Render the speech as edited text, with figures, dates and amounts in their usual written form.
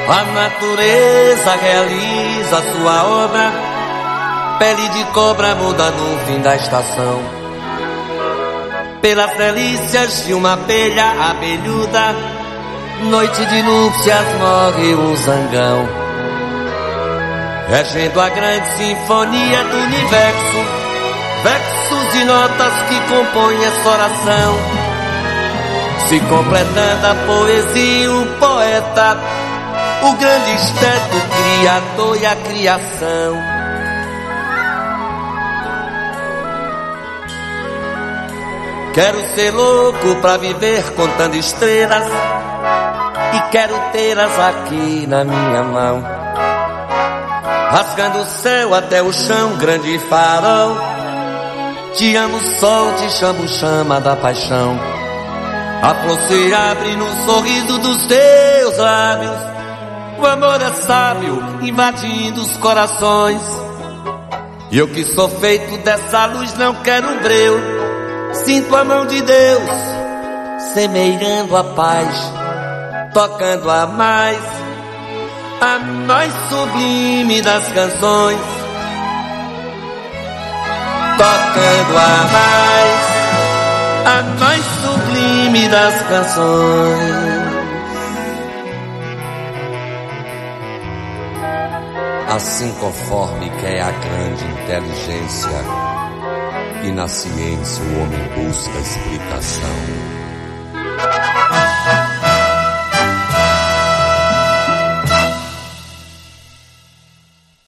A natureza realiza sua obra, pele de cobra muda no fim da estação. Pelas delícias de uma abelha abelhuda, noite de núpcias morre o zangão. Regendo a grande sinfonia do universo, versos e notas que compõem essa oração. Se completando a poesia, o poeta, o grande esteto criador e a criação. Quero ser louco pra viver contando estrelas, e quero tê-las aqui na minha mão, rasgando o céu até o chão, grande farol. Te amo sol, te chamo chama da paixão. A flor se abre no sorriso dos teus lábios. O amor é sábio, invadindo os corações. E eu que sou feito dessa luz não quero um breu. Sinto a mão de Deus semeando a paz, tocando a mais sublime das canções. Tocando a mais sublime das canções. Assim conforme quer a grande inteligência, e na ciência o homem busca explicação.